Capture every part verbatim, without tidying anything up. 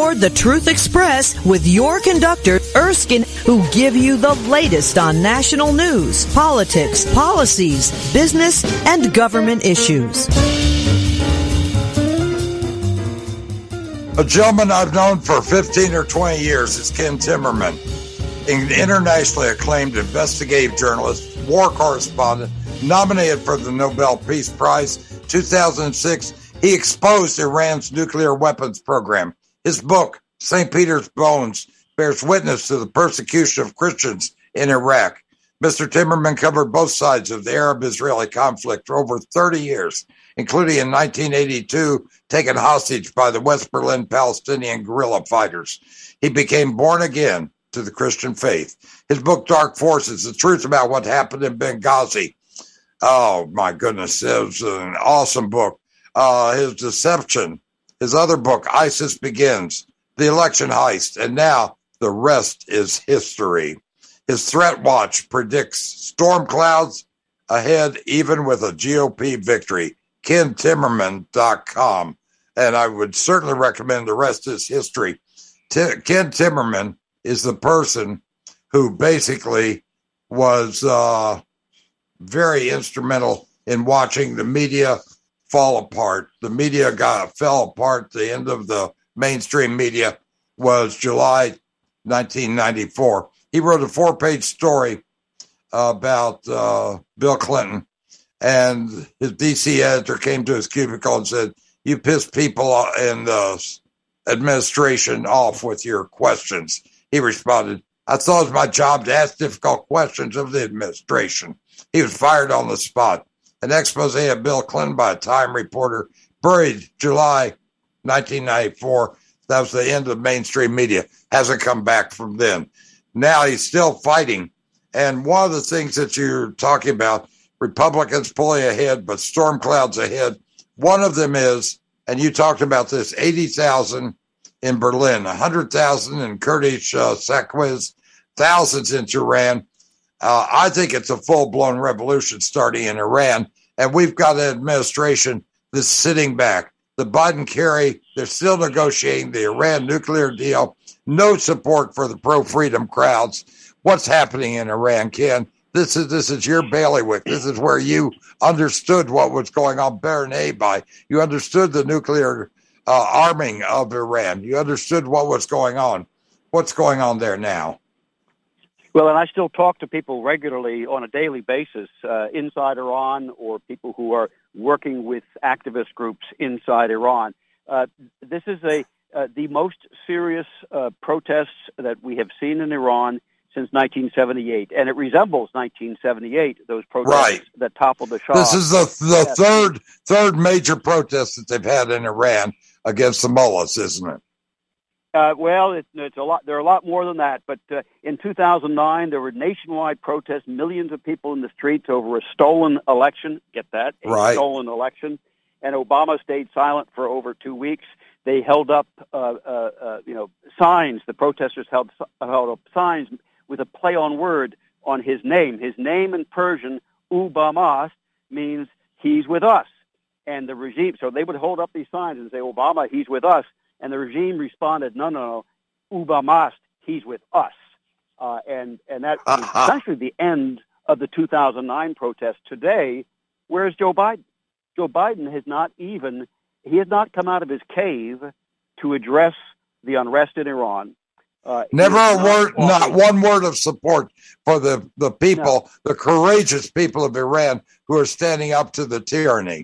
aboard the Truth Express with your conductor, Erskine, who give you the latest on national news, politics, policies, business, and government issues. A gentleman I've known for fifteen or twenty years is Ken Timmerman, an internationally acclaimed investigative journalist, war correspondent, nominated for the Nobel Peace Prize two thousand six. He exposed Iran's nuclear weapons program. His book, Saint Peter's Bones, bears witness to the persecution of Christians in Iraq. Mister Timmerman covered both sides of the Arab-Israeli conflict for over thirty years, including in nineteen eighty-two, taken hostage by the West Berlin Palestinian guerrilla fighters. He became born again to the Christian faith. His book, Dark Forces, the truth about what happened in Benghazi. Oh, my goodness, it was an awesome book. Uh, his Deception, his other book, ISIS Begins, The Election Heist, and now the rest is history. His Threat Watch predicts storm clouds ahead even with a G O P victory. Ken Timmerman dot com. And I would certainly recommend The Rest is History. T- Ken Timmerman is the person who basically was uh, very instrumental in watching the media fall apart. The media got fell apart. The end of the mainstream media was July nineteen ninety-four. He wrote a four-page story about uh, Bill Clinton, and his D C editor came to his cubicle and said, "You pissed people in the administration off with your questions." He responded, "I thought it was my job to ask difficult questions of the administration." He was fired on the spot. An expose of Bill Clinton by a Time reporter, buried July nineteen ninety-four. That was the end of mainstream media. Hasn't come back from then. Now he's still fighting. And one of the things that you're talking about, Republicans pulling ahead, but storm clouds ahead. One of them is, and you talked about this, eighty thousand in Berlin, one hundred thousand in Kurdish uh, Sakwiz, thousands in Tehran. Uh, I think it's a full-blown revolution starting in Iran, and we've got an administration that's sitting back. The Biden-Kerry, they're still negotiating the Iran nuclear deal. No support for the pro-freedom crowds. What's happening in Iran, Ken? This is this is your bailiwick. This is where you understood what was going on better than anybody. You understood the nuclear uh, arming of Iran. You understood what was going on. What's going on there now? Well, and I still talk to people regularly on a daily basis uh, inside Iran, or people who are working with activist groups inside Iran. Uh, this is a uh, the most serious uh, protests that we have seen in Iran since nineteen seventy-eight, and it resembles nineteen seventy-eight, those protests right. that toppled the Shah. This is the the yes. third third major protest that they've had in Iran against the mullahs, isn't it? Uh, well, it, it's a lot. There are a lot more than that. But uh, in two thousand nine, there were nationwide protests, millions of people in the streets over a stolen election. Get that? A right. stolen election. And Obama stayed silent for over two weeks. They held up, uh, uh, uh, you know, signs. The protesters held held up signs with a play on word on his name. His name in Persian, Obama, means he's with us. And the regime, so they would hold up these signs and say, Obama, he's with us. And the regime responded, no, no, no, Obama, he's with us. Uh, and, and that was essentially the end of the two thousand nine protest. Today, where's Joe Biden? Joe Biden has not even, he has not come out of his cave to address the unrest in Iran. Uh, Never a word, walking. Not one word of support for the, the people, no. the courageous people of Iran who are standing up to the tyranny.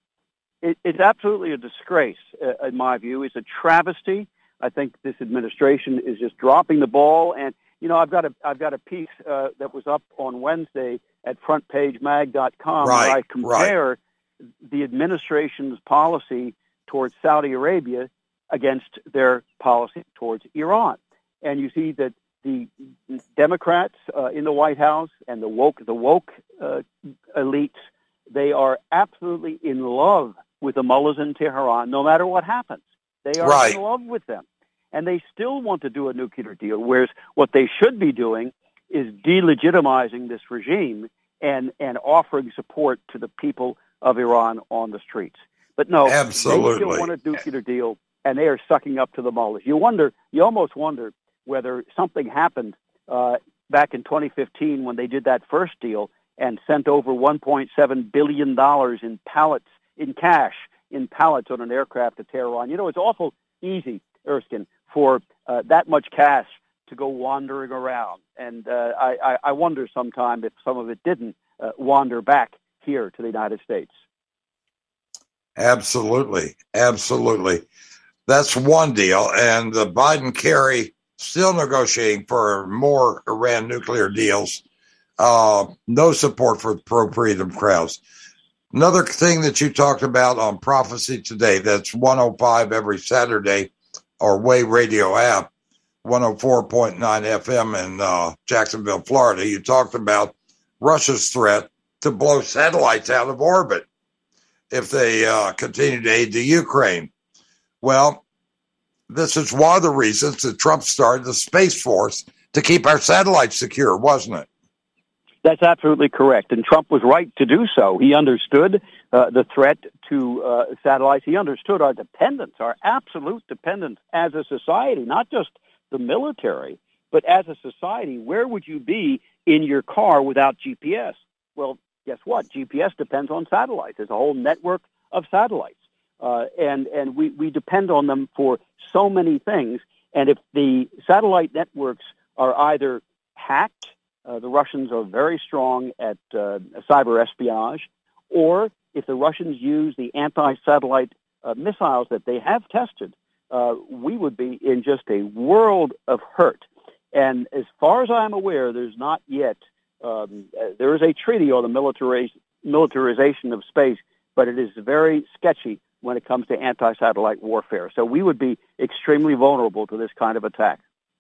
It, it's absolutely a disgrace, uh, in my view. It's a travesty. I think this administration is just dropping the ball. And, you know, I've got a, I've got a piece uh, that was up on Wednesday at front page mag dot com right, where I compare right. the administration's policy towards Saudi Arabia against their policy towards Iran. And you see that the Democrats uh, in the White House and the woke, the woke uh, elites, they are absolutely in love with the mullahs in Tehran, no matter what happens. They are right. in love with them. And they still want to do a nuclear deal, whereas what they should be doing is delegitimizing this regime and, and offering support to the people of Iran on the streets. But no, Absolutely. they still want a nuclear deal. and they are sucking up to the mullahs. You wonder, you almost wonder whether something happened uh, back in twenty fifteen when they did that first deal and sent over one point seven billion dollars in pallets, in cash, in pallets on an aircraft to Tehran. You know, it's awful easy, Erskine, for uh, that much cash to go wandering around. And uh, I, I wonder sometime if some of it didn't uh, wander back here to the United States. Absolutely. Absolutely. That's one deal. And the Biden-Kerry still negotiating for more Iran nuclear deals. Uh, no support for pro-freedom crowds. Another thing that you talked about on Prophecy Today, that's one oh five every Saturday, or Way Radio app, one oh four point nine F M in uh, Jacksonville, Florida. You talked about Russia's threat to blow satellites out of orbit if they uh, continue to aid the Ukraine. Well, this is one of the reasons that Trump started the Space Force to keep our satellites secure, wasn't it? That's absolutely correct. And Trump was right to do so. He understood uh, the threat to uh, satellites. He understood our dependence, our absolute dependence as a society, not just the military, but as a society. Where would you be in your car without G P S? Well, guess what? G P S depends on satellites. There's a whole network of satellites. Uh, and and we, we depend on them for so many things. And if the satellite networks are either hacked, uh, the Russians are very strong at uh, cyber espionage, or if the Russians use the anti-satellite uh, missiles that they have tested, uh, we would be in just a world of hurt. And as far as I'm aware, there's not yet, um, uh, there is a treaty on the militariz- militarization of space, but it is very sketchy when it comes to anti-satellite warfare. So we would be extremely vulnerable to this kind of attack.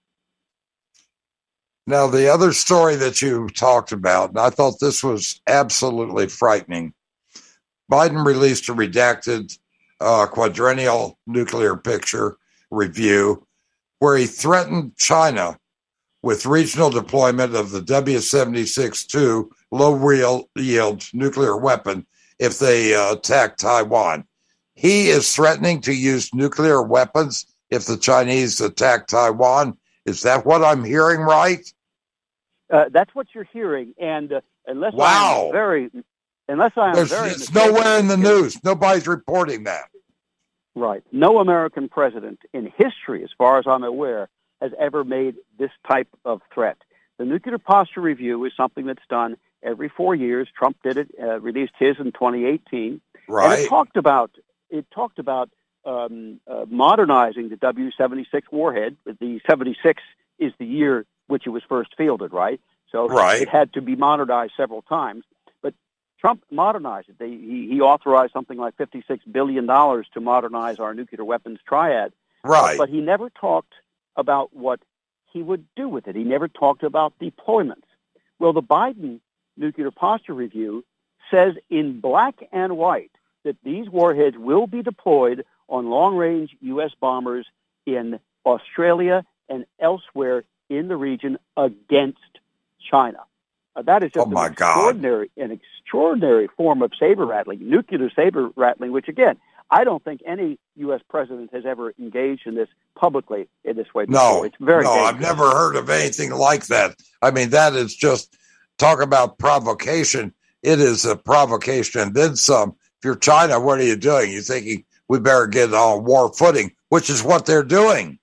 Now, the other story that you talked about, and I thought this was absolutely frightening, Biden released a redacted uh, quadrennial nuclear picture review where he threatened China with regional deployment of the W seventy-six two low-yield nuclear weapon if they uh, attack Taiwan. He is threatening to use nuclear weapons if the Chinese attack Taiwan. Is that what I'm hearing right? Uh, that's what you're hearing. And uh, unless wow. I'm very, unless I'm There's, very, it's nowhere in the news. Nobody's reporting that. Right. No American president in history, as far as I'm aware, has ever made this type of threat. The Nuclear Posture Review is something that's done every four years. Trump did it, uh, released his in twenty eighteen. Right. And it talked about it talked about um, uh, modernizing the W seventy-six warhead. The seventy-six is the year which it was first fielded, right? So right. it had to be modernized several times. But Trump modernized it. They, he, he authorized something like fifty-six billion dollars to modernize our nuclear weapons triad. Right. But he never talked about what he would do with it. He never talked about deployments. Well, the Biden Nuclear Posture Review says in black and white that these warheads will be deployed on long-range U S bombers in Australia and elsewhere in the region against China. Uh, that is just oh my an extraordinary, God. an extraordinary form of saber rattling, nuclear saber rattling, which again, I don't think any U S president has ever engaged in this publicly in this way before. No, it's very no, dangerous. I've never heard of anything like that. I mean, that is just, talk about provocation. It is a provocation and then some. If you're China, what are you doing? You're thinking we better get on war footing, which is what they're doing.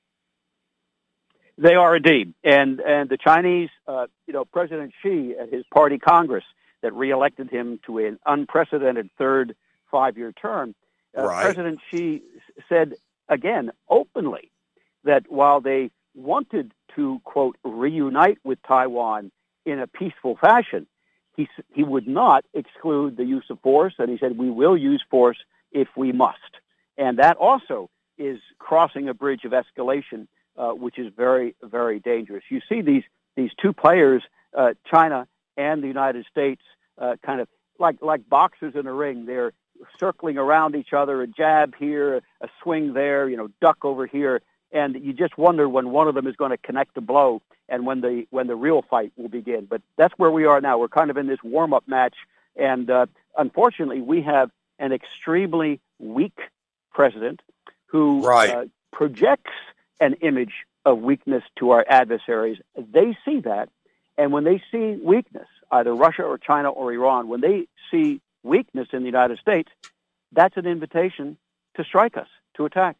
They are indeed. And and the Chinese, uh, you know, President Xi at his party Congress that reelected him to an unprecedented third five-year term, uh, right. President Xi said again openly that while they wanted to, quote, reunite with Taiwan in a peaceful fashion, he he would not exclude the use of force, and he said we will use force if we must. And that also is crossing a bridge of escalation, uh, which is very, very dangerous. You see these these two players, uh, China and the United States, uh, kind of like like boxers in a ring. They're circling around each other, a jab here, a swing there, you know, duck over here, and you just wonder when one of them is going to connect a blow and when the when the real fight will begin. But that's where we are now. We're kind of in this warm-up match, and uh, unfortunately, we have an extremely weak president who right. uh, projects an image of weakness to our adversaries. They see that, and when they see weakness, either Russia or China or Iran, when they see weakness in the United States, that's an invitation to strike us, to attack.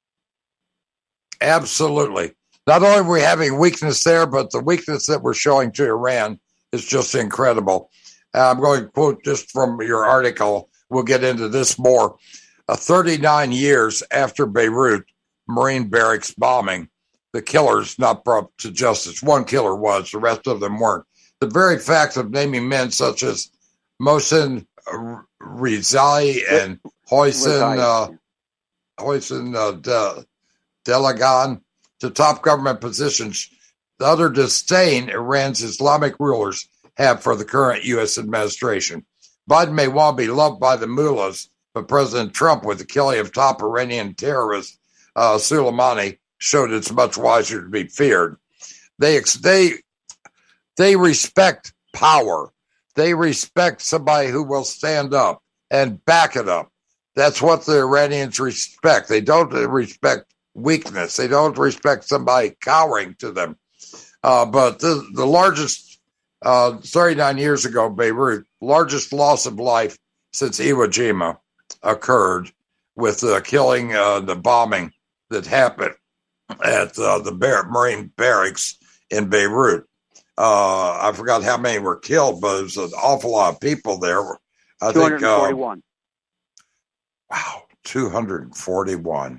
Absolutely. Not only are we having weakness there, but the weakness that we're showing to Iran is just incredible. Uh, I'm going to quote just from your article. We'll get into this more. Uh, thirty-nine years after Beirut Marine barracks bombing, the killers not brought to justice. One killer was, the rest of them weren't. The very fact of naming men such as Mohsen Rizai and Hossein uh, Hossein uh, De, Delagan to top government positions, the utter disdain Iran's Islamic rulers have for the current U S administration. Biden may well be loved by the mullahs, but President Trump, with the killing of top Iranian terrorist uh, Soleimani, showed it's much wiser to be feared. They they they respect power. They respect somebody who will stand up and back it up. That's what the Iranians respect. They don't respect weakness. They don't respect somebody cowering to them. Uh, but the, the largest, uh, thirty-nine years ago, Beirut, largest loss of life since Iwo Jima occurred with the killing, uh, the bombing that happened at uh, the Bar- Marine barracks in Beirut. Uh, I forgot how many were killed, but it was an awful lot of people there. I two hundred forty-one. Think, uh, wow, two hundred forty-one.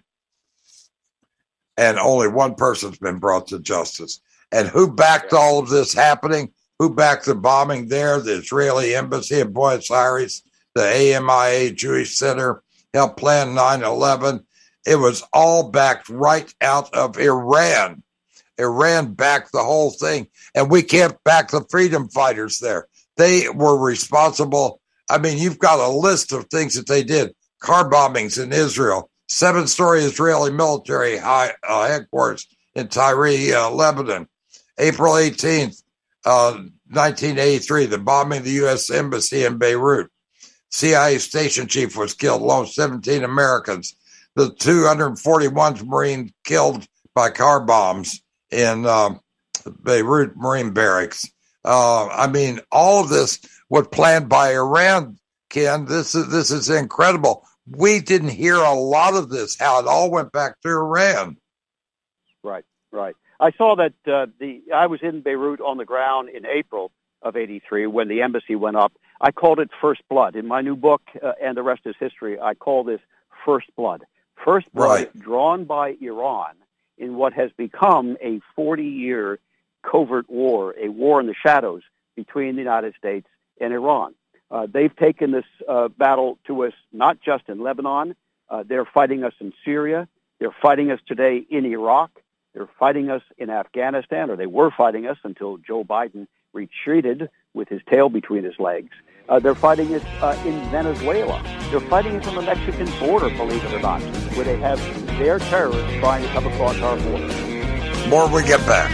And only one person's been brought to justice. And who backed yeah. all of this happening? Who backed the bombing there? The Israeli embassy in Buenos Aires, the A M I A Jewish Center, helped plan nine eleven. It was all backed right out of Iran. Iran backed the whole thing, and we can't back the freedom fighters there. They were responsible. I mean, you've got a list of things that they did. Car bombings in Israel, seven-story Israeli military high, uh, headquarters in Tyre, uh, Lebanon. April eighteenth, uh, nineteen eighty-three, the bombing of the U S Embassy in Beirut. C I A station chief was killed, along with seventeen Americans. The two hundred forty-one Marine killed by car bombs in uh, Beirut Marine barracks. Uh, I mean, all of this was planned by Iran, Ken. This is this is incredible. We didn't hear a lot of this, how it all went back to Iran. Right, right. I saw that uh, the I was in Beirut on the ground in April of eighty-three when the embassy went up. I called it First Blood. In my new book, uh, And the Rest is History, I call this First Blood. First blood right. drawn by Iran in what has become a forty-year covert war, a war in the shadows between the United States and Iran. Uh, they've taken this uh, battle to us not just in Lebanon. Uh, they're fighting us in Syria. They're fighting us today in Iraq. They're fighting us in Afghanistan, or they were fighting us until Joe Biden retreated with his tail between his legs. Uh, they're fighting us uh, in Venezuela. They're fighting us on the Mexican border, believe it or not, where they have their terrorists trying to come across our border. More when we get back.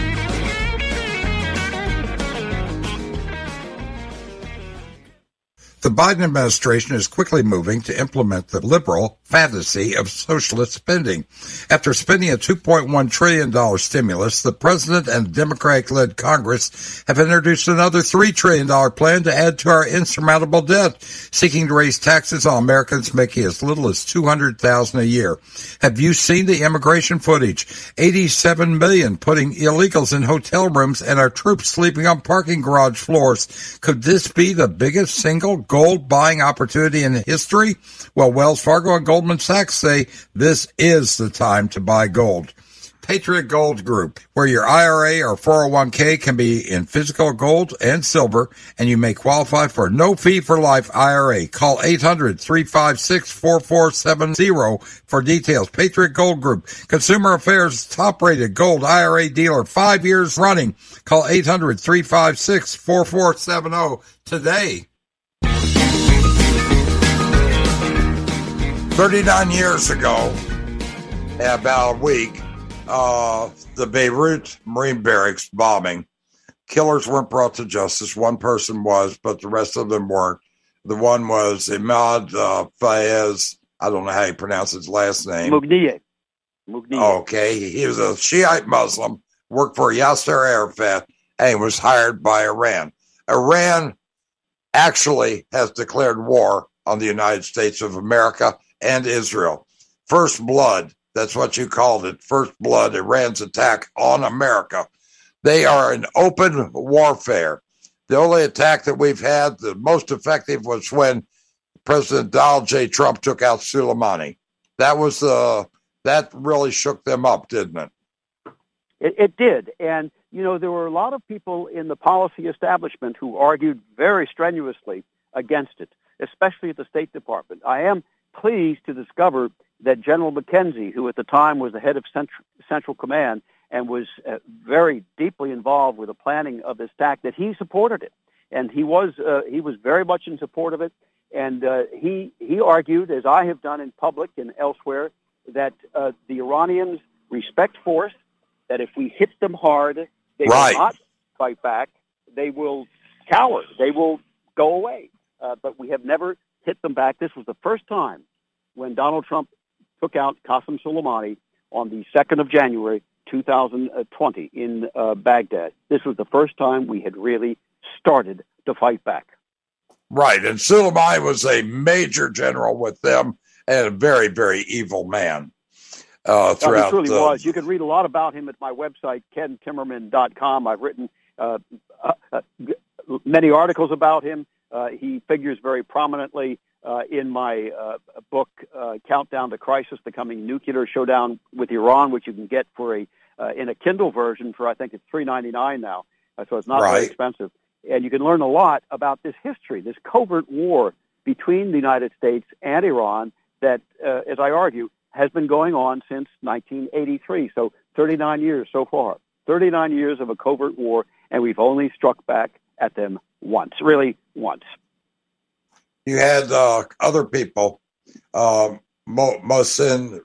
The Biden administration is quickly moving to implement the liberal fantasy of socialist spending. After spending a two point one trillion dollars stimulus, the president and the Democratic-led Congress have introduced another three trillion dollars plan to add to our insurmountable debt, seeking to raise taxes on Americans making as little as two hundred thousand dollars a year. Have you seen the immigration footage? eighty-seven million putting illegals in hotel rooms and our troops sleeping on parking garage floors. Could this be the biggest single gold buying opportunity in history? Well, Wells Fargo and Goldman Sachs say this is the time to buy gold. Patriot Gold Group, where your I R A or four oh one k can be in physical gold and silver, and you may qualify for a no-fee-for-life I R A. Call eight hundred, three five six, four four seven zero for details. Patriot Gold Group, Consumer Affairs top-rated gold I R A dealer, five years running. Call eight hundred, three five six, four four seven zero today. thirty-nine years ago, about a week, uh, the Beirut Marine barracks bombing, killers weren't brought to justice. One person was, but the rest of them weren't. The one was Imad uh, Fayez. I don't know how you pronounce his last name. Mugniye. Mughniya. Okay, he was a Shiite Muslim, worked for Yasser Arafat, and he was hired by Iran. Iran actually has declared war on the United States of America and Israel. First blood, that's what you called it, first blood, Iran's attack on America. They are in open warfare. The only attack that we've had, the most effective, was when President Donald J. Trump took out Soleimani. That was uh, that really shook them up, didn't it? It, it did. And, you know, there were a lot of people in the policy establishment who argued very strenuously against it, especially at the State Department. I am pleased to discover that General McKenzie, who at the time was the head of Central, Central Command and was uh, very deeply involved with the planning of this attack, that he supported it. And he was uh, he was very much in support of it. And uh, he he argued, as I have done in public and elsewhere, that uh, the Iranians respect force, that if we hit them hard, they right. will not fight back. They will cower. They will go away. Uh, but we have never hit them back. This was the first time when Donald Trump took out Qasem Soleimani on the second of January, two thousand twenty in uh, Baghdad. This was the first time we had really started to fight back. Right, and Soleimani was a major general with them and a very, very evil man. Uh, throughout, he truly uh, was. You can read a lot about him at my website, ken timmerman dot com. I've written uh, uh, uh, many articles about him. Uh, he figures very prominently uh, in my uh, book, uh, Countdown to Crisis, The Coming Nuclear Showdown with Iran, which you can get for a uh, in a Kindle version for, I think it's three ninety-nine now, uh, so it's not right. very expensive. And you can learn a lot about this history, this covert war between the United States and Iran that, uh, as I argue, has been going on since nineteen eighty-three, so thirty-nine years so far. thirty-nine years of a covert war, and we've only struck back at them once, really once. You had uh, other people, um, Mo- Mohsen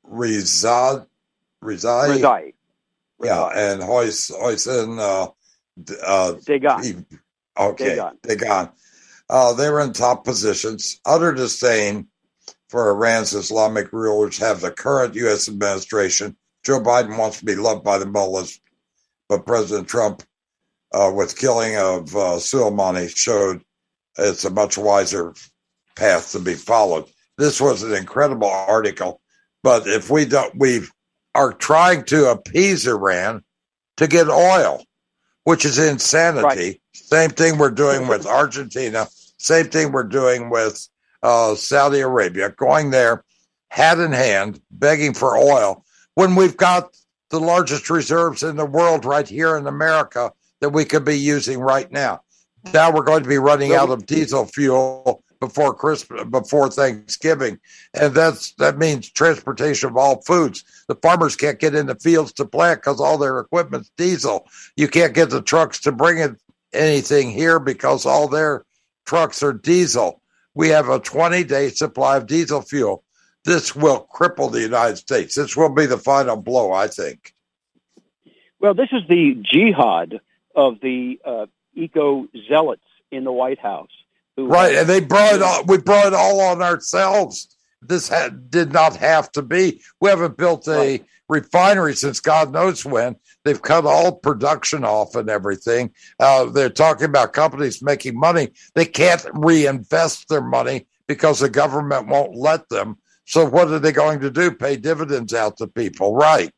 Rizad, Rizai, Rizai. yeah, and Hois, Hoisin uh, uh, Dagan. Okay, Dagan. Dagan. Uh, they were in top positions. Utter disdain for Iran's Islamic rulers have the current U S administration. Joe Biden wants to be loved by the mullahs, but President Trump, uh, with killing of uh, Soleimani, showed it's a much wiser path to be followed. This was an incredible article, but if we don't, we are trying to appease Iran to get oil, which is insanity. Right. Same thing we're doing with Argentina. Same thing we're doing with uh, Saudi Arabia, going there hat in hand, begging for oil, when we've got the largest reserves in the world right here in America that we could be using right now. Now we're going to be running out of diesel fuel before Christmas, before Thanksgiving, and that's that means transportation of all foods. The farmers can't get in the fields to plant because all their equipment's diesel. You can't get the trucks to bring in anything here because all their trucks are diesel. We have a twenty-day supply of diesel fuel. This will cripple the United States. This will be the final blow, I think. Well, this is the jihad of the uh, eco-zealots in the White House. Who right, and they brought it all, we brought it all on ourselves. This had, did not have to be. We haven't built a right. refinery since God knows when. They've cut all production off and everything. Uh, they're talking about companies making money. They can't reinvest their money because the government won't let them. So what are they going to do? Pay dividends out to people, right?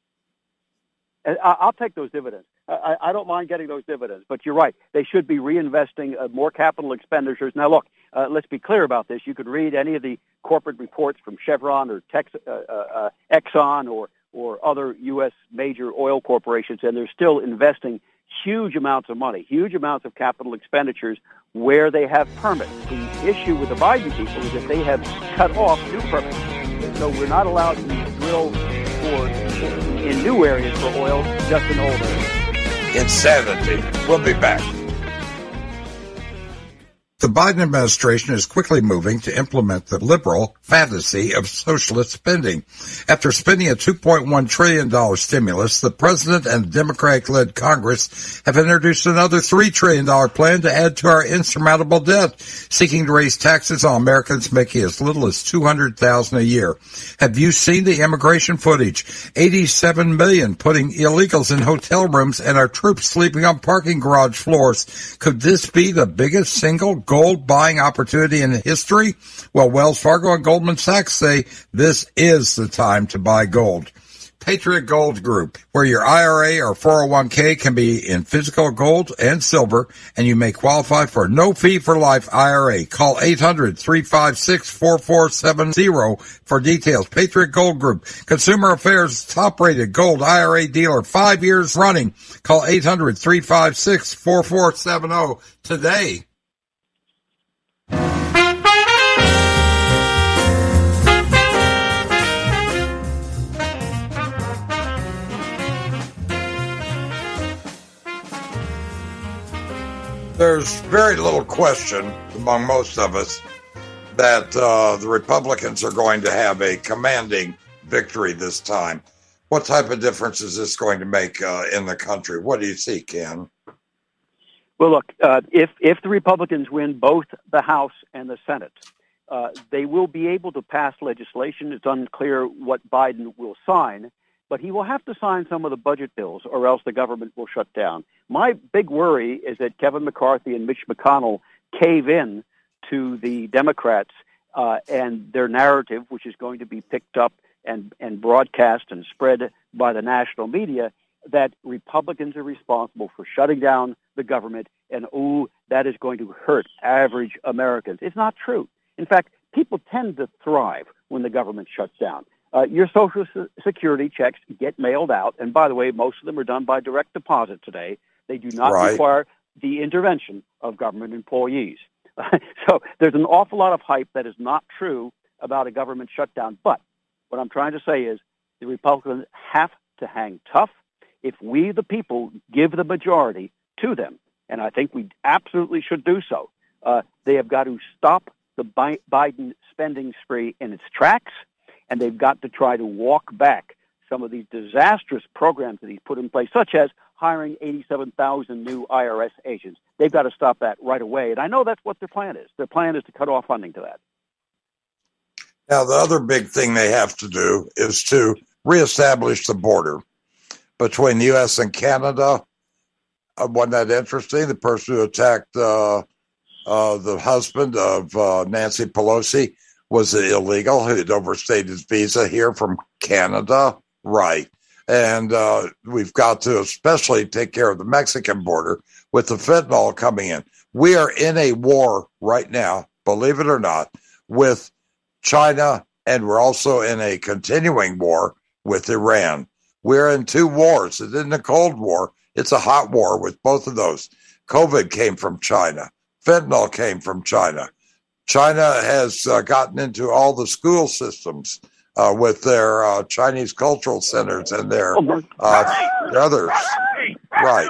I'll take those dividends. I, I don't mind getting those dividends, but you're right. They should be reinvesting uh, more capital expenditures. Now, look, uh, let's be clear about this. You could read any of the corporate reports from Chevron or Tex, uh, uh, Exxon or, or other U S major oil corporations, and they're still investing huge amounts of money, huge amounts of capital expenditures where they have permits. The issue with the Biden people is that they have cut off new permits. So we're not allowed to drill for in new areas for oil, just in old areas. Insanity. We'll be back. The Biden administration is quickly moving to implement the liberal fantasy of socialist spending. After spending a two point one trillion dollars stimulus, the president and the Democratic-led Congress have introduced another three trillion dollars plan to add to our insurmountable debt, seeking to raise taxes on Americans making as little as two hundred thousand dollars a year. Have you seen the immigration footage? eighty-seven million putting illegals in hotel rooms and our troops sleeping on parking garage floors. Could this be the biggest single gold buying opportunity in history? Well, Wells Fargo and Goldman Sachs say this is the time to buy gold. Patriot Gold Group, where your I R A or four oh one k can be in physical gold and silver, and you may qualify for a no-fee-for-life I R A. Call eight hundred, three five six, four four seven zero for details. Patriot Gold Group, Consumer Affairs top-rated gold I R A dealer, five years running. Call eight hundred, three five six, four four seven zero today. There's very little question among most of us that uh, the Republicans are going to have a commanding victory this time. What type of difference is this going to make uh, in the country? What do you see, Ken? Well, look, uh, if, if the Republicans win both the House and the Senate, uh, they will be able to pass legislation. It's unclear what Biden will sign, but he will have to sign some of the budget bills or else the government will shut down. My big worry is that Kevin McCarthy and Mitch McConnell cave in to the Democrats uh, and their narrative, which is going to be picked up and, and broadcast and spread by the national media, that Republicans are responsible for shutting down the government, and, ooh, that is going to hurt average Americans. It's not true. In fact, people tend to thrive when the government shuts down. Uh, your Social Security checks get mailed out, and by the way, most of them are done by direct deposit today. They do not right. require the intervention of government employees. So there's an awful lot of hype that is not true about a government shutdown. But what I'm trying to say is the Republicans have to hang tough. If we, the people, give the majority to them, and I think we absolutely should do so, uh, they have got to stop the Bi- Biden spending spree in its tracks, and they've got to try to walk back some of these disastrous programs that he's put in place, such as hiring eighty-seven thousand new I R S agents. They've got to stop that right away, and I know that's what their plan is. Their plan is to cut off funding to that. Now, the other big thing they have to do is to reestablish the border between the U S and Canada. Uh, wasn't that interesting? The person who attacked uh, uh, the husband of uh, Nancy Pelosi was illegal, who had overstayed his visa here from Canada. Right. And uh, we've got to especially take care of the Mexican border with the fentanyl coming in. We are in a war right now, believe it or not, with China, and we're also in a continuing war with Iran. We're in two wars. It isn't a Cold War. It's a hot war with both of those. COVID came from China. Fentanyl came from China. China has uh, gotten into all the school systems uh, with their uh, Chinese cultural centers and their uh, others. Right.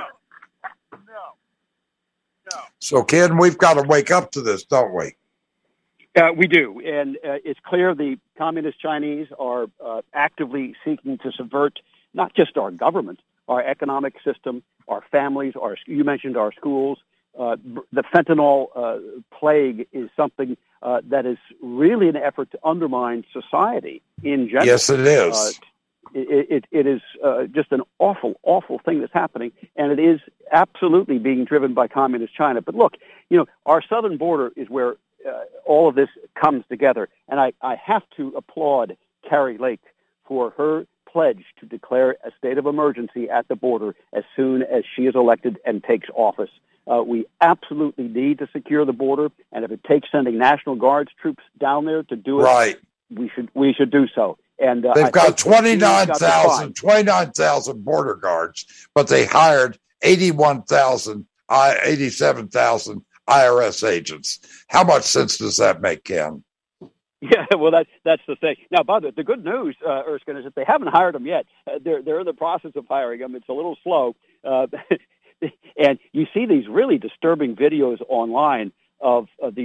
So, Ken, we've got to wake up to this, don't we? Uh, we do, and uh, it's clear the communist Chinese are uh, actively seeking to subvert not just our government, our economic system, our families, our you mentioned our schools. Uh, the fentanyl uh, plague is something uh, that is really an effort to undermine society in general. Yes, it is. Uh, it, it, it is uh, just an awful, awful thing that's happening, and it is absolutely being driven by communist China. But look, you know, our southern border is where uh, all of this comes together, and I, I have to applaud Carrie Lake for her pledge to declare a state of emergency at the border as soon as she is elected and takes office. Uh, we absolutely need to secure the border, and if it takes sending National Guards troops down there to do it, right. we should we should do so. And uh, they've I got twenty-nine thousand twenty-nine thousand border guards, but they hired eighty-one thousand, eighty-seven thousand I R S agents. How much sense does that make, Ken? Yeah, well, that's that's the thing. Now, by the the good news, uh, Erskine, is that they haven't hired them yet. Uh, they're they're in the process of hiring them. It's a little slow. Uh, And you see these really disturbing videos online of, of these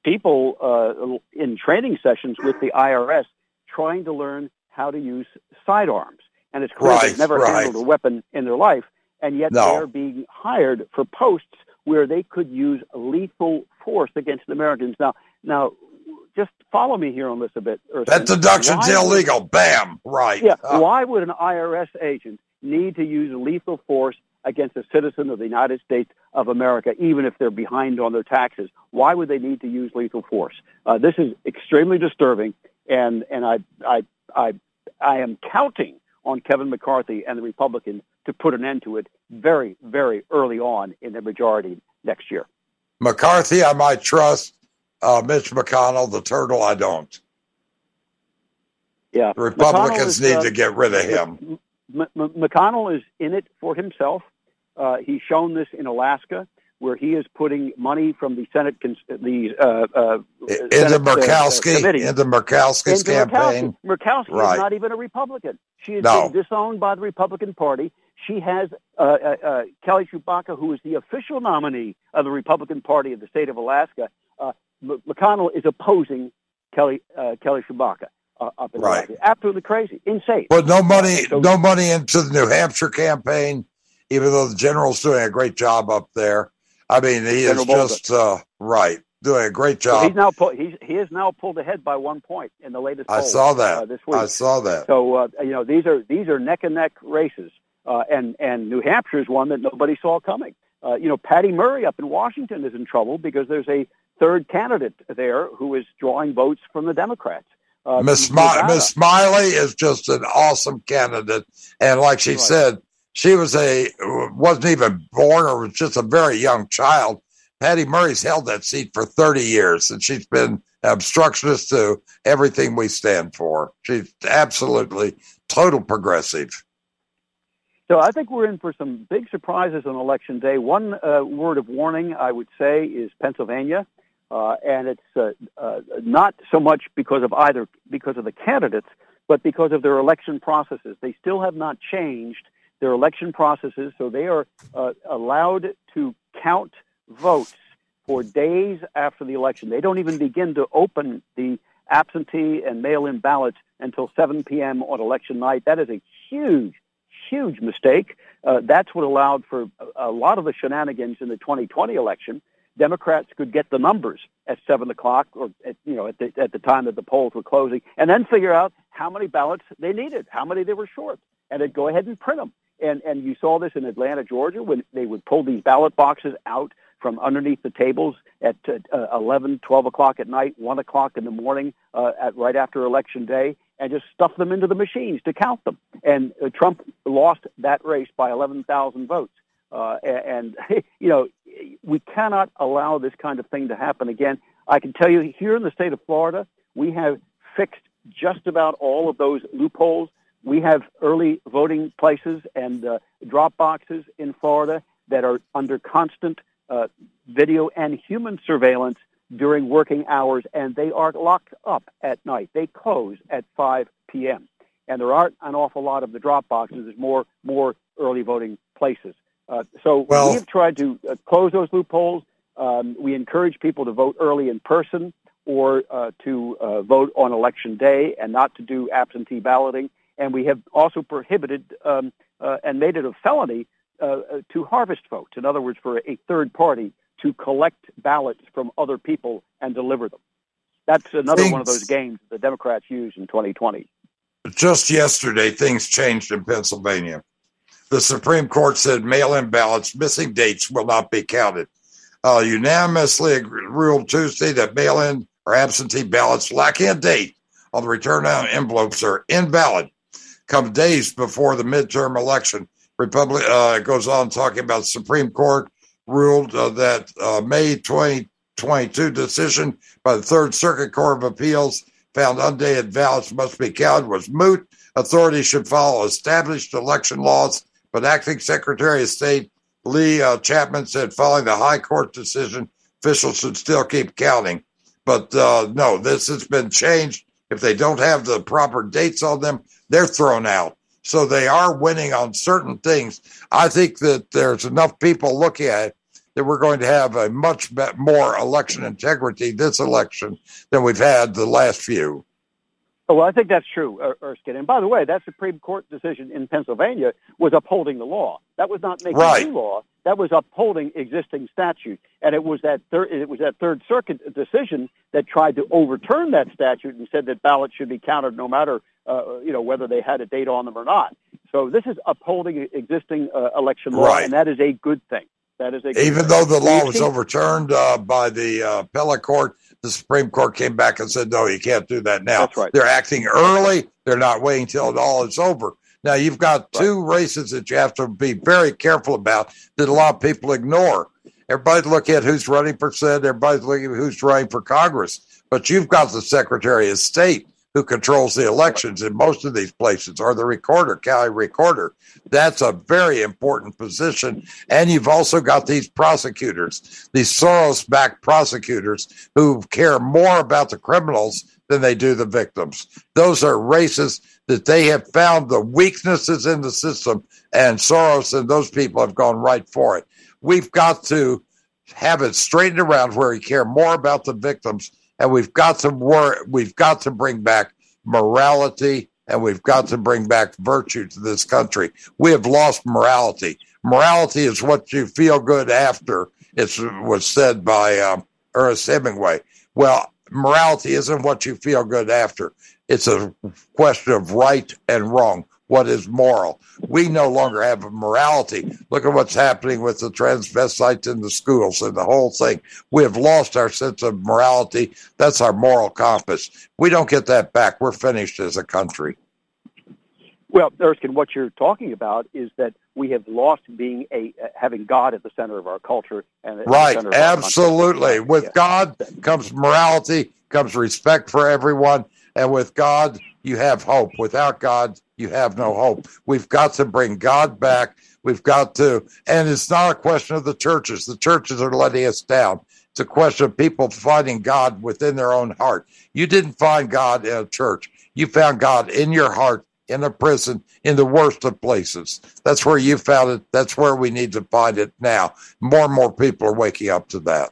people uh, in training sessions with the I R S trying to learn how to use sidearms. And it's clear Right, they've never right. handled a weapon in their life, and yet No. they're being hired for posts where they could use lethal force against Americans. Now, now, just follow me here on this a bit. Erskine. That deduction's Why would- illegal. Bam. Right. Yeah. Uh, Why would an I R S agent need to use lethal force against a citizen of the United States of America, even if they're behind on their taxes? Why would they need to use lethal force? Uh, this is extremely disturbing, and and I I I I am counting on Kevin McCarthy and the Republicans to put an end to it very, very early on in the majority next year. McCarthy, I might trust. Uh, Mitch McConnell, the turtle, I don't. Yeah, The Republicans McConnell is, need uh, to get rid of him. M- M- McConnell is in it for himself. Uh, he's shown this in Alaska, where he is putting money from the Senate, cons- the uh, uh, Into Senate, uh, Murkowski, committee into Murkowski's into campaign. Murkowski. Murkowski Right. is not even a Republican. She has No. been disowned by the Republican Party. She has uh, uh, uh, Kelly Chewbacca, who is the official nominee of the Republican Party of the state of Alaska. Uh, M- McConnell is opposing Kelly uh, Kelly Chewbacca uh, up in Right. Alaska. Absolutely crazy, insane. But no money, So- no money into the New Hampshire campaign, even though the general's doing a great job up there. I mean, he General is Bolduc. just uh, right, doing a great So job. he's now pull, he's he is now pulled ahead by one point in the latest I poll, saw that. uh, this week. I saw that. So uh, you know these are these are neck and neck races, uh, and and New Hampshire is one that nobody saw coming. Uh, you know, Patty Murray up in Washington is in trouble because there's a third candidate there who is drawing votes from the Democrats. Uh, Miss Nevada. Miss Smiley is just an awesome candidate, and like she Right. said, she was a wasn't even born or was just a very young child. Patty Murray's held that seat for thirty years, and she's been obstructionist to everything we stand for. She's absolutely total progressive. So I think we're in for some big surprises on Election Day. One uh, word of warning, I would say, is Pennsylvania, uh, and it's uh, uh, not so much because of either because of the candidates, but because of their election processes. They still have not changed their election processes, so they are uh, allowed to count votes for days after the election. They don't even begin to open the absentee and mail-in ballots until seven p.m. on election night. That is a huge, huge mistake. Uh, that's what allowed for a, a lot of the shenanigans in the twenty twenty election. Democrats could get the numbers at seven o'clock, or at, you know, at the, at the time that the polls were closing, and then figure out how many ballots they needed, how many they were short, and they'd go ahead and print them. And and you saw this in Atlanta, Georgia, when they would pull these ballot boxes out from underneath the tables at uh, eleven, twelve o'clock at night, one o'clock in the morning, uh, at right after Election Day, and just stuff them into the machines to count them. And uh, Trump lost that race by eleven thousand votes. Uh, and, you know, we cannot allow this kind of thing to happen again. I can tell you here in the state of Florida, we have fixed just about all of those loopholes. We have early voting places and uh, drop boxes in Florida that are under constant uh, video and human surveillance during working hours, and they are locked up at night. They close at five p.m. And there aren't an awful lot of the drop boxes. There's more more early voting places. Uh, so Well- we have tried to uh, close those loopholes. Um, we encourage people to vote early in person or uh, to uh, vote on Election Day and not to do absentee balloting. And we have also prohibited um, uh, and made it a felony uh, to harvest votes. In other words, for a third party to collect ballots from other people and deliver them. That's another Things- one of those games the Democrats used in twenty twenty. Just yesterday, things changed in Pennsylvania. The Supreme Court said mail-in ballots, missing dates will not be counted. Uh, unanimously agreed, ruled Tuesday that mail-in or absentee ballots lacking a date on the return envelopes are invalid. Come days before the midterm election, Republic uh, goes on talking about the Supreme Court ruled uh, that uh, May twenty twenty-two decision by the Third Circuit Court of Appeals found undated ballots must be counted was moot. Authorities should follow established election laws, but Acting Secretary of State Lee uh, Chapman said following the High Court decision, officials should still keep counting. But uh, no, this has been changed. If they don't have the proper dates on them, they're thrown out. So they are winning on certain things. I think that there's enough people looking at it. that we're going to have a much more election integrity this election than we've had the last few. Oh, well, I think that's true, Erskine. And by the way, that Supreme Court decision in Pennsylvania was upholding the law. That was not making right. new law. That was upholding existing statute. And it was that third, it was that Third Circuit decision that tried to overturn that statute and said that ballots should be counted no matter, uh, you know, whether they had a date on them or not. So this is upholding existing uh, election law, right. and that is a good thing. That is a good even thing. though the law We've was seen- overturned uh, by the uh, appellate court. The Supreme Court came back and said, no, you can't do that now. That's right. They're acting early. They're not waiting till it all is over. Now, you've got two right. races that you have to be very careful about that a lot of people ignore. Everybody look at who's running for Senate. Everybody's looking at who's running for Congress. But you've got the Secretary of State who controls the elections in most of these places, or the recorder, county recorder. That's a very important position. And you've also got these prosecutors, these Soros-backed prosecutors who care more about the criminals than they do the victims. Those are races that they have found the weaknesses in the system, and Soros and those people have gone right for it. We've got to have it straightened around where we care more about the victims. And we've got to wor- we've got to bring back morality, and we've got to bring back virtue to this country. We have lost morality. Morality is what you feel good after. It was said by um, Ernest Hemingway. Well, morality isn't what you feel good after. It's a question of right and wrong. What is moral? We no longer have a morality. Look at what's happening with the transvestites in the schools and the whole thing. We have lost our sense of morality. That's our moral compass. We don't get that back. We're finished as a country. Well, Erskine, what you're talking about is that we have lost being a uh, having God at the center of our culture. And right, absolutely. With yeah. God comes morality, comes respect for everyone, and with God, you have hope. Without God, you have no hope. We've got to bring God back. We've got to, and it's not a question of the churches. The churches are letting us down. It's a question of people finding God within their own heart. You didn't find God in a church. You found God in your heart, in a prison, in the worst of places. That's where you found it. That's where we need to find it now. More and more people are waking up to that.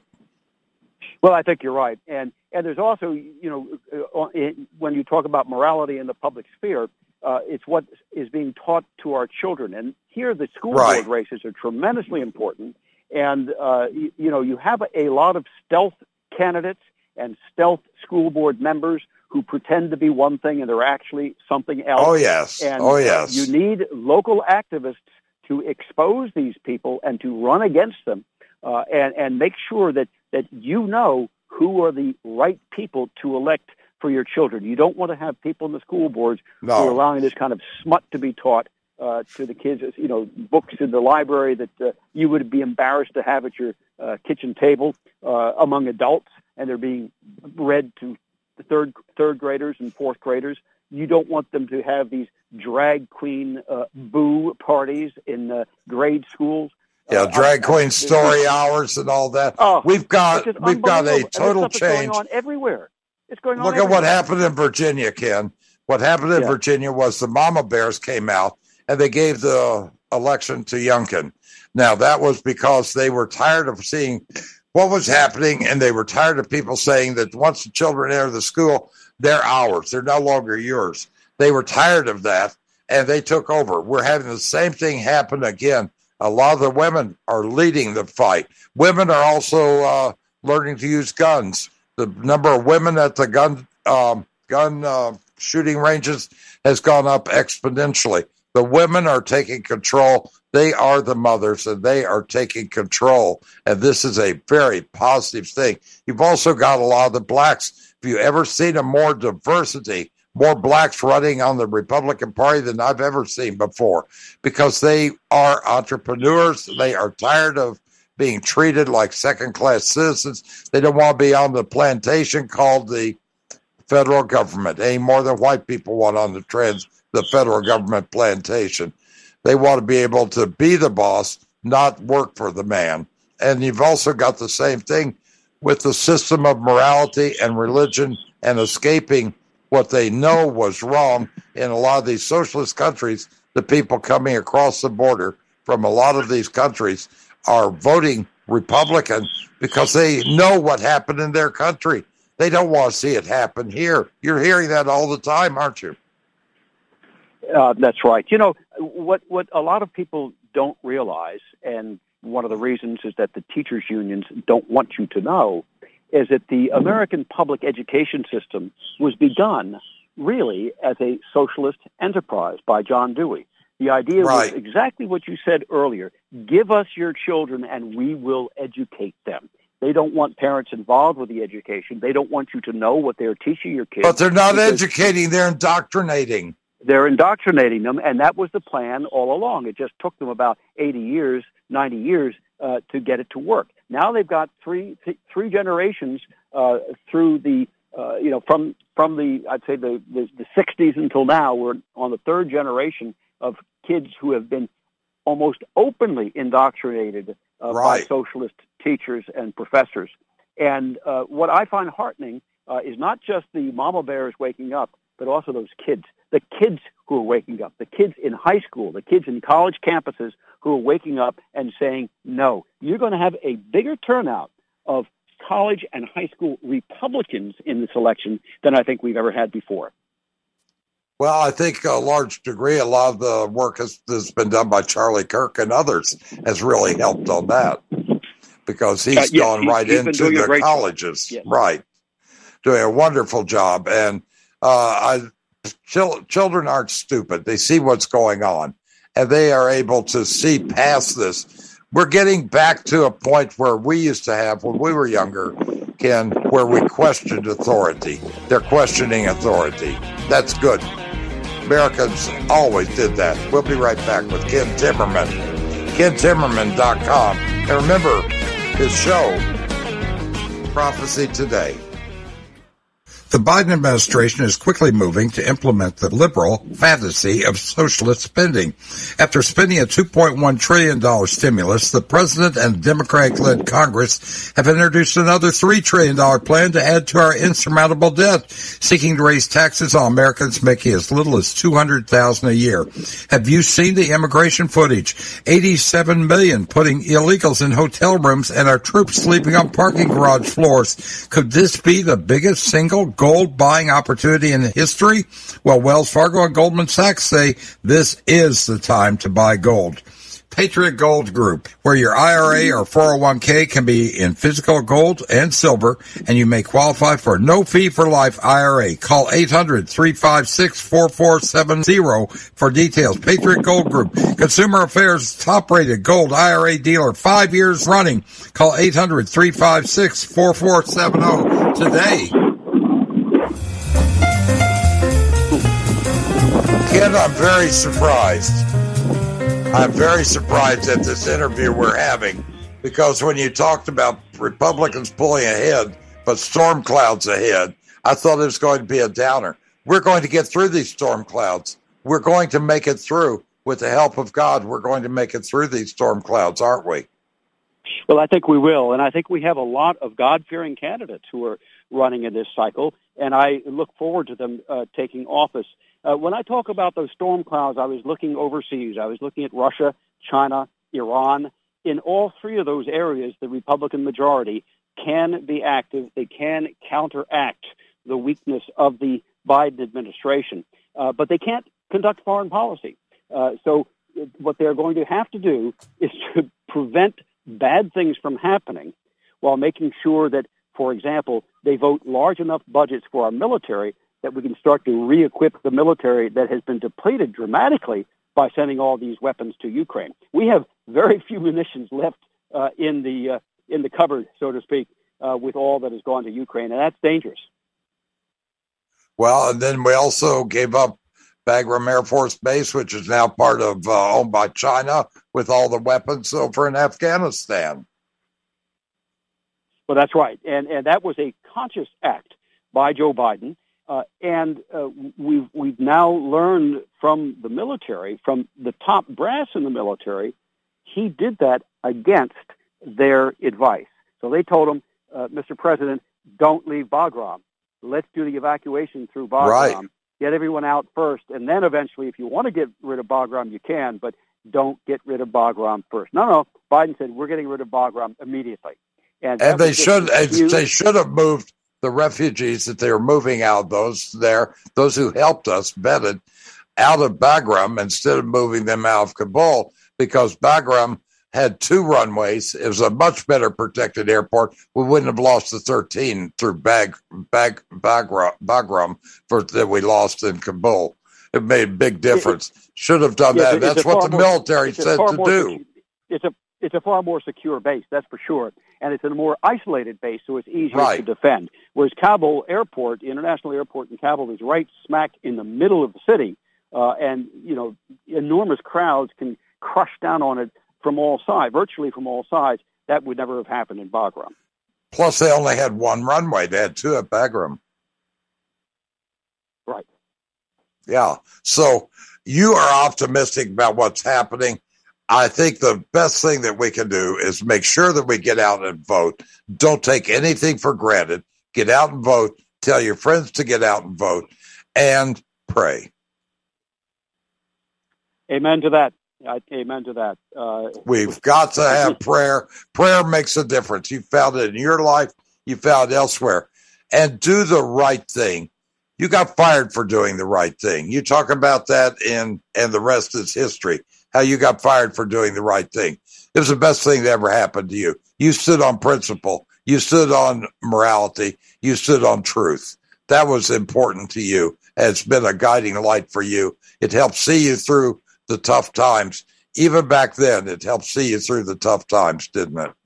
Well, I think you're right. And and there's also, you know, uh, when you talk about morality in the public sphere, uh, it's what is being taught to our children. And here the school right. board races are tremendously important. And, uh, you, you know, you have a lot of stealth candidates and stealth school board members who pretend to be one thing and they're actually something else. Oh, yes. And oh, yes. Uh, you need local activists to expose these people and to run against them uh, and, and make sure that, that you know who are the right people to elect for your children. You don't want to have people in the school boards no. who are allowing this kind of smut to be taught uh, to the kids, you know, books in the library that uh, you would be embarrassed to have at your uh, kitchen table uh, among adults, and they're being read to the third third graders and fourth graders. You don't want them to have these drag queen uh, boo parties in uh, grade schools. Yeah, uh, drag uh, queen uh, story hours and all that. Oh, we've got we've got a total and change. Going on everywhere. It's going on. Look everywhere. at what happened in Virginia, Ken. What happened in yeah. Virginia was the Mama Bears came out and they gave the election to Youngkin. Now that was because they were tired of seeing what was happening, and they were tired of people saying that once the children enter the school, they're ours. They're no longer yours. They were tired of that, and they took over. We're having the same thing happen again. A lot of the women are leading the fight. Women are also uh, learning to use guns. The number of women at the gun um, gun uh, shooting ranges has gone up exponentially. The women are taking control. They are the mothers, and they are taking control. And this is a very positive thing. You've also got a lot of the blacks. Have you ever seen a more diversity, more blacks running on the Republican Party than I've ever seen before? Because they are entrepreneurs. They are tired of being treated like second-class citizens. They don't want to be on the plantation called the federal government any more than white people want on the trans the federal government plantation. They want to be able to be the boss, not work for the man. And you've also got the same thing with the system of morality and religion and escaping what they know was wrong in a lot of these socialist countries. The people coming across the border from a lot of these countries are voting Republican because they know what happened in their country. They don't want to see it happen here. You're hearing that all the time, aren't you? Uh, that's right. You know, what, what a lot of people don't realize, and one of the reasons is that the teachers' unions don't want you to know, is that the American public education system was begun really as a socialist enterprise by John Dewey. The idea right. was exactly what you said earlier. Give us your children and we will educate them. They don't want parents involved with the education. They don't want you to know what they're teaching your kids. But they're not educating, they're indoctrinating. They're indoctrinating them, and that was the plan all along. It just took them about eighty years, ninety years uh, to get it to work. Now they've got three th- three generations uh, through the, uh, you know, from from the, I'd say the, the, the sixties until now, we're on the third generation of kids who have been almost openly indoctrinated uh, right. by socialist teachers and professors. And uh, what I find heartening uh, is not just the mama bears waking up, but also those kids, the kids who are waking up, the kids in high school, the kids in college campuses who are waking up and saying, no, you're going to have a bigger turnout of college and high school Republicans in this election than I think we've ever had before. Well, I think a large degree, a lot of the work has, has been done by Charlie Kirk and others has really helped on that because he's uh, yes, gone he's, right he's into the colleges, yes. right, doing a wonderful job. And uh, I, ch- children aren't stupid. They see what's going on, and they are able to see past this. We're getting back to a point where we used to have when we were younger, Ken, where we questioned authority. They're questioning authority. That's good. Americans always did that. We'll be right back with Ken Timmerman, ken timmerman dot com. And remember his show, Prophecy Today. The Biden administration is quickly moving to implement the liberal fantasy of socialist spending. After spending a two point one trillion dollars stimulus, the president and Democratic-led Congress have introduced another three trillion dollars plan to add to our insurmountable debt, seeking to raise taxes on Americans making as little as two hundred thousand dollars a year. Have you seen the immigration footage? eighty-seven million putting illegals in hotel rooms and our troops sleeping on parking garage floors. Could this be the biggest single gold buying opportunity in history? Well, Wells Fargo and Goldman Sachs say this is the time to buy gold. Patriot Gold Group, where your I R A or four oh one k can be in physical gold and silver, and you may qualify for a no-fee-for-life I R A. Call eight hundred, three five six, four four seven zero for details. Patriot Gold Group, Consumer Affairs top-rated gold I R A dealer, five years running. Call eight hundred, three five six, four four seven zero today. Ken, I'm very surprised. I'm very surprised at this interview we're having because when you talked about Republicans pulling ahead, but storm clouds ahead, I thought it was going to be a downer. We're going to get through these storm clouds. We're going to make it through. With the help of God, we're going to make it through these storm clouds, aren't we? Well, I think we will, and I think we have a lot of God-fearing candidates who are running in this cycle, and I look forward to them uh, taking office. Uh, when I talk about those storm clouds, I was looking overseas. I was looking at Russia, China, Iran. In all three of those areas, the Republican majority can be active. They can counteract the weakness of the Biden administration, uh, but they can't conduct foreign policy. Uh, so what they're going to have to do is to prevent bad things from happening while making sure that, for example, they vote large enough budgets for our military that we can start to re-equip the military that has been depleted dramatically by sending all these weapons to Ukraine. We have very few munitions left uh, in the uh, in the cupboard, so to speak, uh, with all that has gone to Ukraine, and that's dangerous. Well, and then we also gave up Bagram Air Force Base, which is now part of uh, owned by China, with all the weapons over in Afghanistan. Well, that's right, and and that was a conscious act by Joe Biden. Uh, and uh, we've, we've now learned from the military, from the top brass in the military, he did that against their advice. So they told him, uh, Mister President, don't leave Bagram. Let's do the evacuation through Bagram. Right. Get everyone out first, and then eventually, if you want to get rid of Bagram, you can, but don't get rid of Bagram first. No, no. Biden said, we're getting rid of Bagram immediately. And, and they should they should have moved the refugees that they were moving out, those there, those who helped us, vetted, out of Bagram instead of moving them out of Kabul, because Bagram had two runways. It was a much better protected airport. We wouldn't have lost the thirteen through Bag, Bag, Bagram, Bagram for, that we lost in Kabul. It made a big difference. It, Should have done yeah, that. That's what the more, military said to do. Secu- it's a it's a far more secure base, that's for sure. And it's a more isolated base, so it's easier right. to defend. Whereas Kabul Airport, the international airport in Kabul, is right smack in the middle of the city. Uh, and, you know, enormous crowds can crush down on it from all sides, virtually from all sides. That would never have happened in Bagram. Plus, they only had one runway. They had two at Bagram. Right. Yeah. So you are optimistic about what's happening. I think the best thing that we can do is make sure that we get out and vote. Don't take anything for granted. Get out and vote. Tell your friends to get out and vote. And pray. Amen to that. Amen to that. Uh, We've got to have prayer. Prayer makes a difference. You found it in your life. You found it elsewhere. And do the right thing. You got fired for doing the right thing. You talk about that in, and the rest is history, how you got fired for doing the right thing. It was the best thing that ever happened to you. You stood on principle. You stood on morality. You stood on truth. That was important to you. It's been a guiding light for you. It helped see you through the tough times. Even back then, it helped see you through the tough times, didn't it?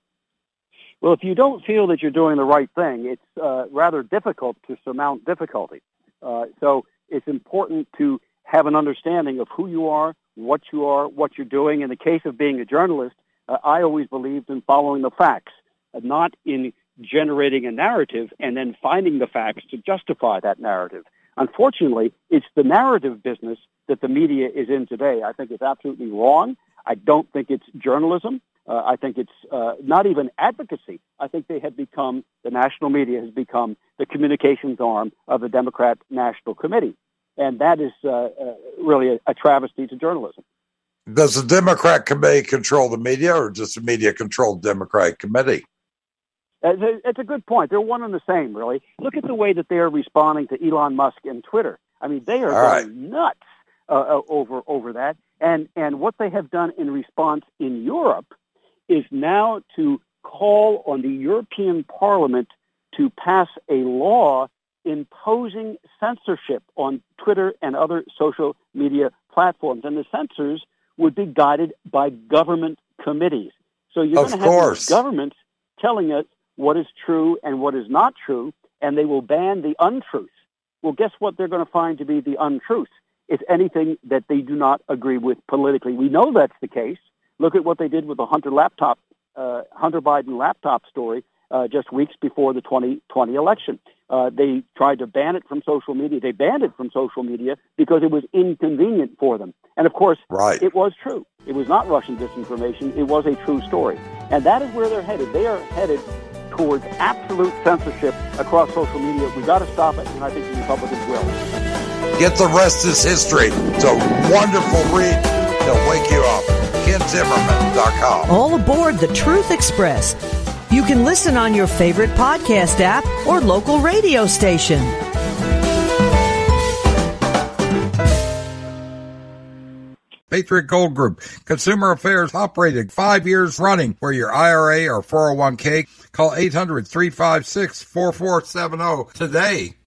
Well, if you don't feel that you're doing the right thing, it's uh, rather difficult to surmount difficulty. Uh, so it's important to have an understanding of who you are, what you are, what you're doing. In the case of being a journalist, uh, I always believed in following the facts, uh, not in generating a narrative and then finding the facts to justify that narrative. Unfortunately, it's the narrative business that the media is in today. I think it's absolutely wrong. I don't think it's journalism. Uh, I think it's uh, not even advocacy. I think they have become, the national media has become the communications arm of the Democrat National Committee. And that is uh, uh, really a, a travesty to journalism. Does the Democrat Committee control the media, or does the media control the Democratic Committee? It's a, it's a good point. They're one and the same, really. Look at the way that they are responding to Elon Musk and Twitter. I mean, they are All going right. nuts uh, over over that. And and what they have done in response in Europe is now to call on the European Parliament to pass a law imposing censorship on Twitter and other social media platforms. And the censors would be guided by government committees. So you're going to have these governments telling us what is true and what is not true, and they will ban the untruth. Well, guess what they're going to find to be the untruth? It's anything that they do not agree with politically. We know that's the case. Look at what they did with the Hunter laptop, uh, Hunter Biden laptop story uh, just weeks before the twenty twenty election. Uh, they tried to ban it from social media. They banned it from social media because it was inconvenient for them. And, of course, right. It was true. It was not Russian disinformation. It was a true story. And that is where they're headed. They are headed towards absolute censorship across social media. We've got to stop it, and I think the Republicans will. Get the rest is history. It's a wonderful read. They'll wake you up. Ken Timmerman dot com. All aboard the Truth Express. You can listen on your favorite podcast app or local radio station. Patriot Gold Group, Consumer Affairs operated five years running for your I R A or four oh one k. Call eight hundred, three five six, four four seven zero today.